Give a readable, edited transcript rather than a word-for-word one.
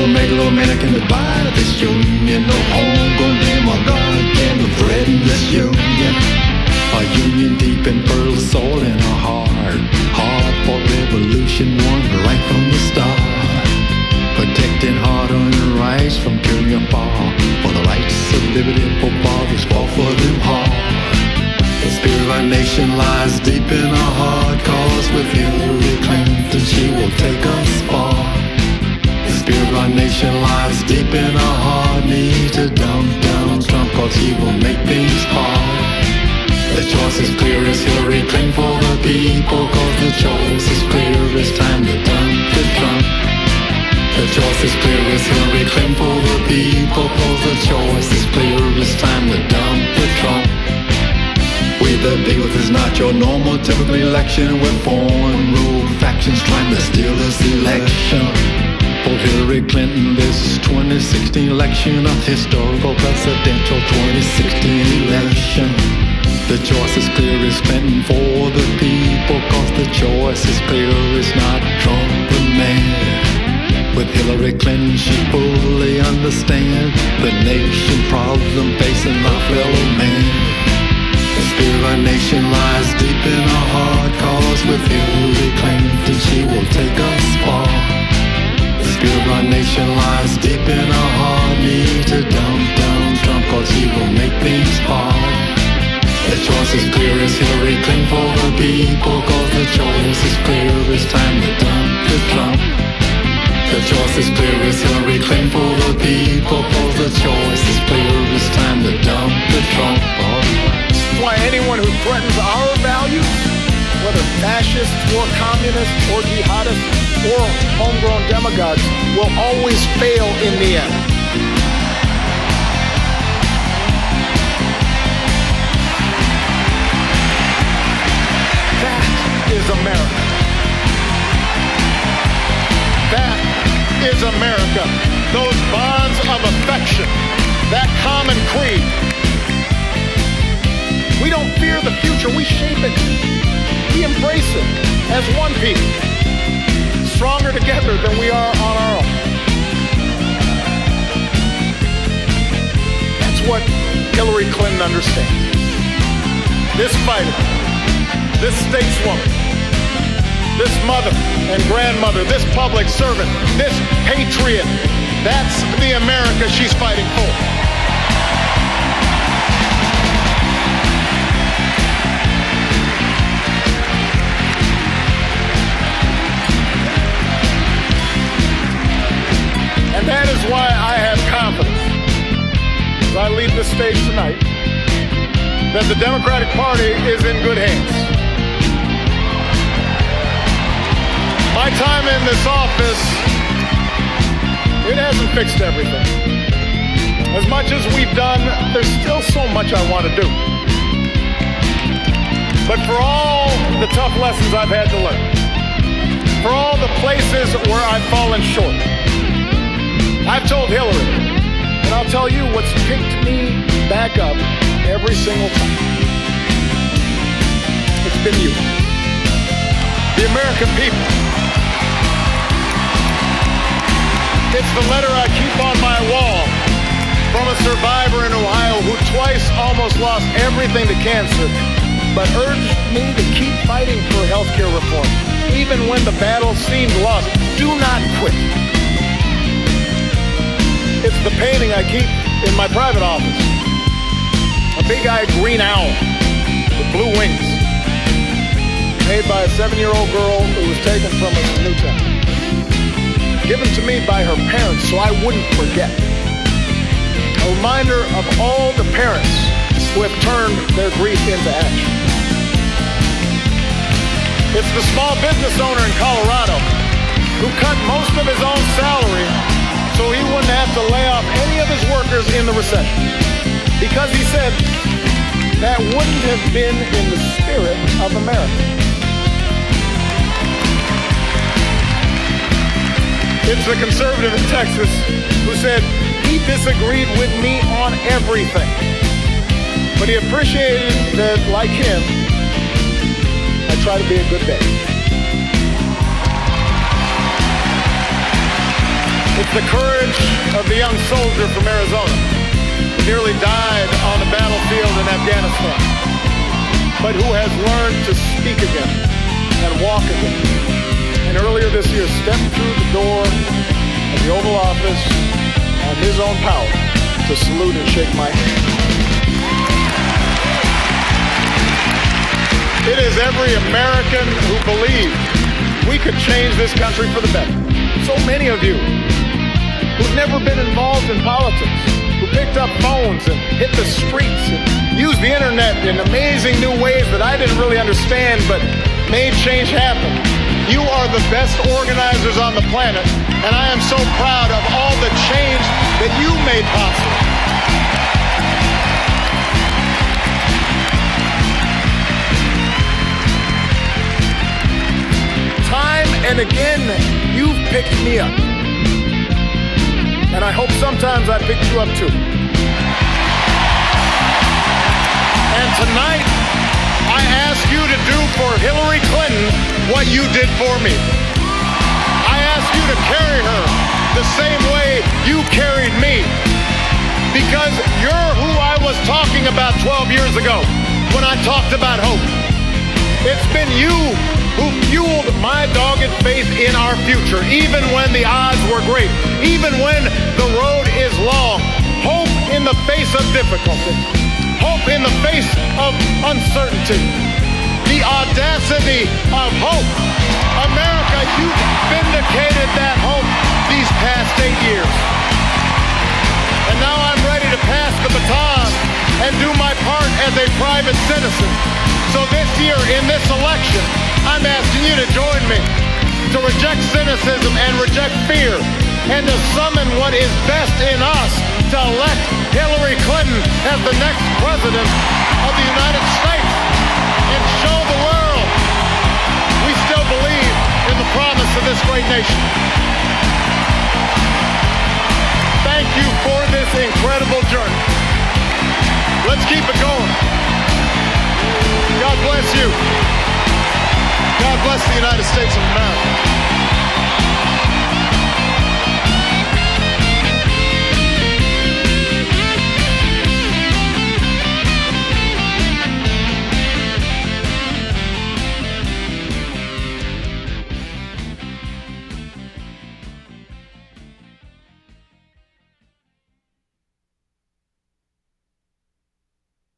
megalomaniac can divide this union. No home gonna be my God can threaten this union. A union deep in fertile soil in our heart. Hard for revolution, won right from the start. Protecting hard-earned rights from killing afar. For the rights of liberty, for fathers fought for them hard. The spirit of our nation lies deep in our heart. Cause with Hillary Clinton, she will take us far. The spirit of our nation lies deep in our heart. Need to dump down Trump, cause he will make things hard. The choice is clear as Hillary Clinton for the people. Cause the choice is clear, it's time to dump the Trump. The choice is clear as Hillary Clinton for the people. Cause the choice is clear, it's time to dump the Trump. We the people, this is not your normal typical election. With foreign rogue factions trying to steal this election. For Hillary Clinton, this 2016 election, a historical presidential 2016 election. The choice is clear, it's Clinton for the people. Cause the choice is clear, it's not Trump the man. With Hillary Clinton, she fully understands the nation problem facing our fellow man. The spirit of our nation lies deep in our heart. Cause with Hillary Clinton, she will take us far. The spirit of our nation lies deep in our heart. Need to dump down Trump, cause he will make things hard. The choice is clear as Hillary Clinton for the people. Cause the choice is clear, it's time to dump the Trump. The choice is clear as Hillary Clinton for the people. Cause the choice is clear, it's time to dump the Trump. Why anyone who threatens our values, whether fascists or communists or jihadists or homegrown demagogues, will always fail in the end. That is America. That is America. Those bonds of affection, that common creed. We don't fear the future, we shape it. We embrace it as one people, stronger together than we are on our own. That's what Hillary Clinton understands. This fighter, this stateswoman, this mother and grandmother, this public servant, this patriot, that's the America she's fighting for. And that is why I have confidence, as I leave this stage tonight, that the Democratic Party is in good hands. My time in this office, it hasn't fixed everything. As much as we've done, there's still so much I want to do. But for all the tough lessons I've had to learn, for all the places where I've fallen short, I've told Hillary, and I'll tell you what's picked me back up every single time. It's been you, the American people. It's the letter I keep on my wall from a survivor in Ohio who twice almost lost everything to cancer, but urged me to keep fighting for healthcare reform, even when the battle seemed lost. Do not quit. It's the painting I keep in my private office. A big-eyed green owl with blue wings, made by a 7-year-old girl who was taken from us in Newtown. Given to me by her parents so I wouldn't forget. A reminder of all the parents who have turned their grief into action. It's the small business owner in Colorado who cut most of his own salary so he wouldn't have to lay off any of his workers in the recession. Because he said that wouldn't have been in the spirit of America. It's the conservative in Texas who said he disagreed with me on everything, but he appreciated that, like him, I try to be a good dad. It's It's the courage of the young soldier from Arizona who nearly died on the battlefield in Afghanistan, but who has learned to speak again and walk again. And earlier this year stepped through the door of the Oval Office on his own power to salute and shake my hand. It is every American who believed we could change this country for the better. So many of you who've never been involved in politics, who picked up phones and hit the streets and used the internet in amazing new ways that I didn't really understand but made change happen. You are the best organizers on the planet, and I am so proud of all the change that you made possible. Time and again, you've picked me up. And I hope sometimes I picked you up too. And tonight, I ask you to do for Hillary Clinton what you did for me. I ask you to carry her the same way you carried me. Because you're who I was talking about 12 years ago when I talked about hope. It's been you who fueled my dogged faith in our future, even when the odds were great, even when the road is long. Hope in the face of difficulty. Hope in the face of uncertainty. The audacity of hope. America, you've vindicated that hope these past 8 years. And now I'm ready to pass the baton and do my part as a private citizen. So this year, in this election, I'm asking you to join me to reject cynicism and reject fear and to summon what is best in us to elect Hillary Clinton as the next president of the United States and show the world we still believe in the promise of this great nation. Thank you for this incredible journey. Let's keep it going. God bless you. God bless the United States of America.